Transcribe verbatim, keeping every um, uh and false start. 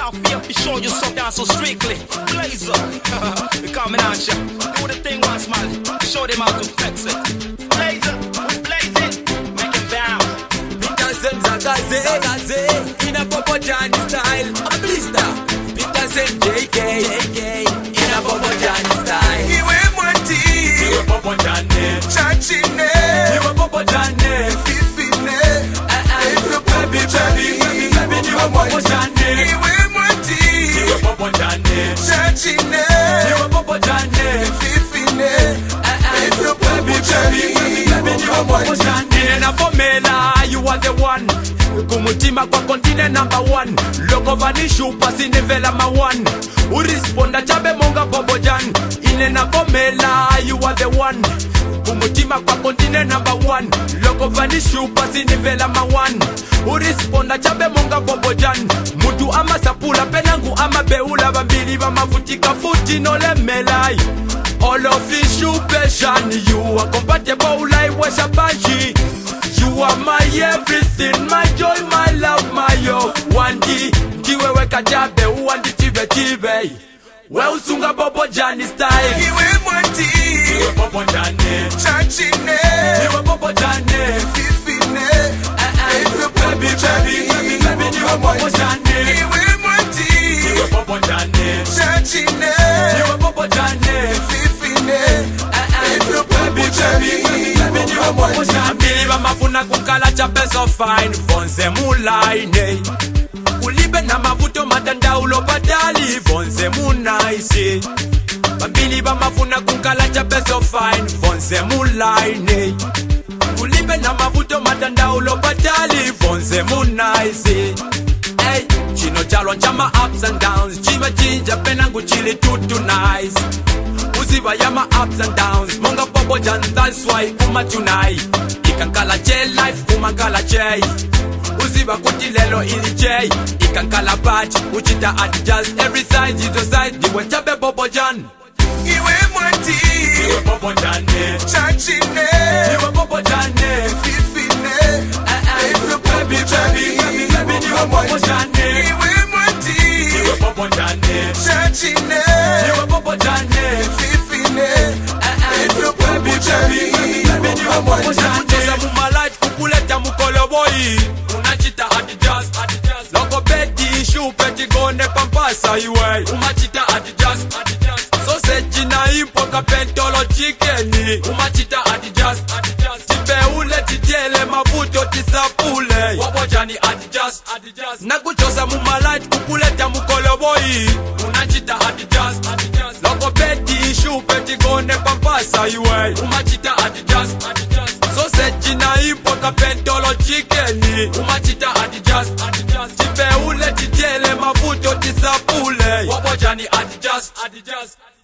Now feel for sure you so down so strictly. Blazer, we coming at ya. Do the thing once, man. Show them how to flex it. Blazer, we blaze it. Make it bounce. Peterson Zagaze, Zagaze, in a Bobo Johnny style. A blister. Peterson J K, J K, in a Bobo Johnny style. Iwe Mwati, Iwe Bobo Johnny, Chachine, Iwe Bobo Johnny, Fifine, Iwe baby, baby, baby, baby, Iwe Bobo Johnny, Iwe Mwati, Iwe Bobo Johnny, Chachine, Iwe Bobo Johnny, Fifine, Iwe baby, baby, baby, baby, Iwe Bobo Johnny. In a formula, you are the one. Kumutima kwa kontine number one. Loko vanishu pasi nivela ma one. Urisponda chabe monga Bobo Jan. Ine na pomela, you are the one. Kumutima kwa kontine number one. Loko vanishu pasi nivela ma one. Urisponda chabe monga Bobo Jan. Mutu ama sapula penangu ama beula. Bambili ba mafutika futi no lemelai. All of you passion. You are compatible like Washabashi. You are my everything, my joy, my love, my yo. Wandi, kiwewe kajabe, wandi chive chive. We usunga Bobo Johnny style. Iwe Mwati, Iwe Bobo Johnny, Chachine, Iwe Bobo Johnny, Fifine, Iwe baby, baby, baby, baby, Iwe Bobo Johnny, Iwe Mwati, Iwe Bobo Johnny, Chachine, Iwe Bobo Johnny, Fifine, Iwe baby, baby, baby, baby, Iwe Bobo Johnny. Biliba mafuna kukala chape so fine, vonse mulaine. Ulibe na mavuto matanda ulopatali, vonse munaisi. Bambili ba mafuna kukala chape so fine, vonse mulaine. Ulibe na mavuto matanda ulopatali, vonse munaisi. Hey, chino chalo chama ups and downs, chima chinja penangu chili tutu nice. Uziba yama ups and downs, monga Bobo Jan, that's why uma tunai. Ikankala J life, uma kala J. Uziba kuti lelo ili J. Ikankala batch, uchita adjust every side is your side. Diwe chabe Bobo Jan. Iwe Mwati, Iwe Bobo Johnny, Chachine, Iwe Bobo Johnny, Fifine, Iwe baby, baby, baby, baby, Iwe Bobo Johnny, Iwe Mwati, Iwe Bobo Johnny, Chachine, Iwe Bobo Johnny, Fifine, Iwe baby, baby, baby, baby, Iwe Bobo Johnny. Kutosa mumalight kukuleta mukolo boy. Unachita adjust, adjust. Loko bedi shupe tigone pampasa iwe. Umachita adjust, adjust. Sausage na impo kapentolo chickeni. Umachita adjust, adjust. Tipe ule tijele mavuto tisapule. Bobo Johnny adjust, adjust. Nakutosa mumalight kukuleta mukolo boy. Unachita adjust, adjust. Loko bedi shupe tigone pampasa iwe. Umachita adjust, adjust. Sausage na impo kapentolo chickeni. Umachita adjust, adjust. Tipe ule tijele mavuto tisapule. Bobo Johnny adjust, adjust.